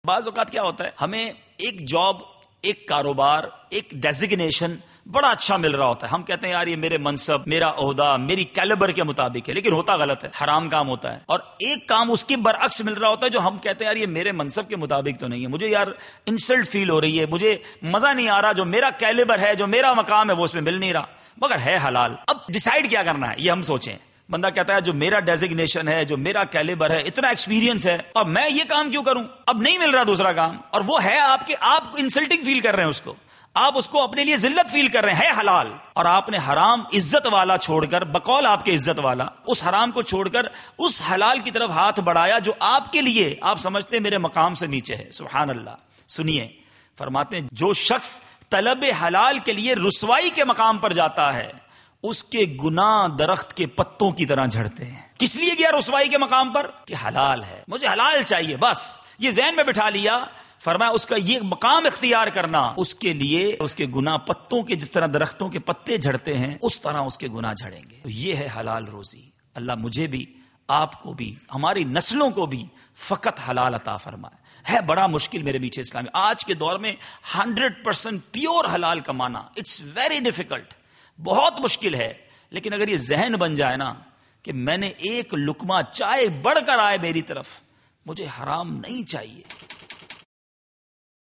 بعض اوقات کیا ہوتا ہے، ہمیں ایک جاب، ایک کاروبار، ایک ڈیزگنیشن بڑا اچھا مل رہا ہوتا ہے. ہم کہتے ہیں یار یہ میرے منصب، میرا عہدہ، میری کیلیبر کے مطابق ہے، لیکن ہوتا غلط ہے، حرام کام ہوتا ہے. اور ایک کام اس کے برعکس مل رہا ہوتا ہے جو ہم کہتے ہیں یار یہ میرے منصب کے مطابق تو نہیں ہے، مجھے یار انسلٹ فیل ہو رہی ہے، مجھے مزہ نہیں آ رہا، جو میرا کیلیبر ہے، جو میرا مقام ہے وہ اس میں مل نہیں رہا، مگر ہے حلال. اب ڈیسائیڈ کیا کرنا ہے یہ ہم سوچیں. بندہ کہتا ہے جو میرا ڈیزگنیشن ہے، جو میرا کیلیبر ہے، اتنا ایکسپیرینس ہے، اور میں یہ کام کیوں کروں؟ اب نہیں مل رہا دوسرا کام، اور وہ ہے آپ کے، آپ انسلٹنگ فیل کر رہے ہیں اس کو، آپ اس کو اپنے لیے ذلت فیل کر رہے ہیں، ہے حلال، اور آپ نے حرام عزت والا چھوڑ کر، بقول آپ کے عزت والا، اس حرام کو چھوڑ کر اس حلال کی طرف ہاتھ بڑھایا جو آپ کے لیے آپ سمجھتے ہیں میرے مقام سے نیچے ہے. سبحان اللہ. سنیے، فرماتے ہیں جو شخص طلب حلال کے لیے رسوائی کے مقام پر جاتا ہے اس کے گناہ درخت کے پتوں کی طرح جھڑتے ہیں. کس لیے گیا رسوائی کے مقام پر؟ کہ حلال ہے، مجھے حلال چاہیے، بس یہ ذہن میں بٹھا لیا. فرمایا اس کا یہ مقام اختیار کرنا اس کے لیے اس کے گناہ پتوں کے، جس طرح درختوں کے پتے جھڑتے ہیں اس طرح اس کے گناہ جھڑیں گے. تو یہ ہے حلال روزی. اللہ مجھے بھی، آپ کو بھی، ہماری نسلوں کو بھی فقط حلال عطا فرمائے. ہے بڑا مشکل میرے میٹھے اسلامی، آج کے دور میں 100% پیور حلال کمانا اٹس ویری ڈیفیکلٹ، بہت مشکل ہے. لیکن اگر یہ ذہن بن جائے نا کہ میں نے ایک لقمہ چائے بڑھ کر آئے میری طرف، مجھے حرام نہیں چاہیے،